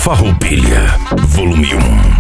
Farroupilha, volume 1.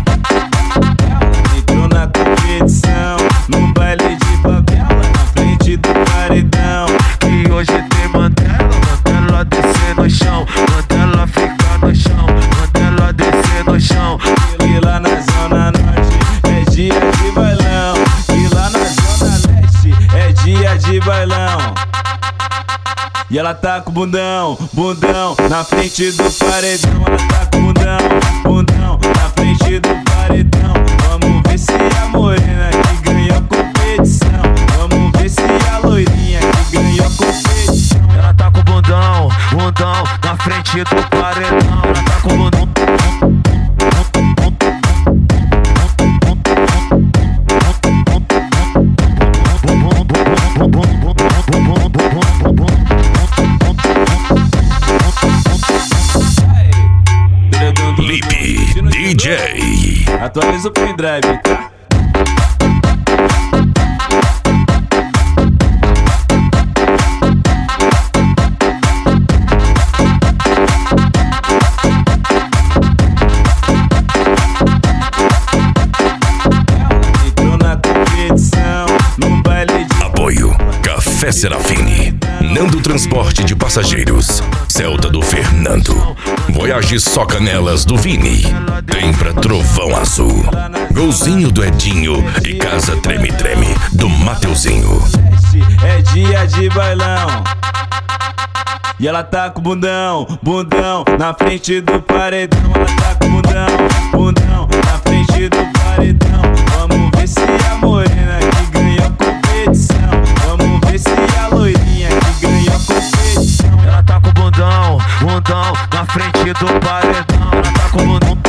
Entrou na competição, no baile de favela, na frente do paredão. E hoje tem Mandela, Mandela descer no chão, Mandela ficar no chão, Mandela descer no chão. E lá na zona norte é dia de bailão, e lá na zona leste é dia de bailão. E ela tá com bundão, bundão na frente do paredão. Ela tá com bundão, bundão na frente do paredão. Vamos ver se a morena que ganhou a competição. Vamos ver se a loirinha que ganhou a competição. Ela tá com bundão, bundão na frente do paredão. Ela tá com bundão. Lipe DJ. Atualiza o pendrive, tá? Entrou na competição, no baile de Apoio Café Serafine, Nando Transporte de Passageiros, Celta do Fernando, Voyage Só Canelas do Vini, Tempra Trovão Azul, Golzinho do Edinho e Casa Treme Treme do Mateuzinho. é dia de bailão. E ela tá com bundão, bundão na frente do paredão. Ela tá com bundão, bundão na frente do paredão. Vamos ver se a morena que ganhou a competição. Vamos ver se a loirinha que ganhou a competição. Ela tá com bundão, bundão na frente do paredão. Ela tá com bundão.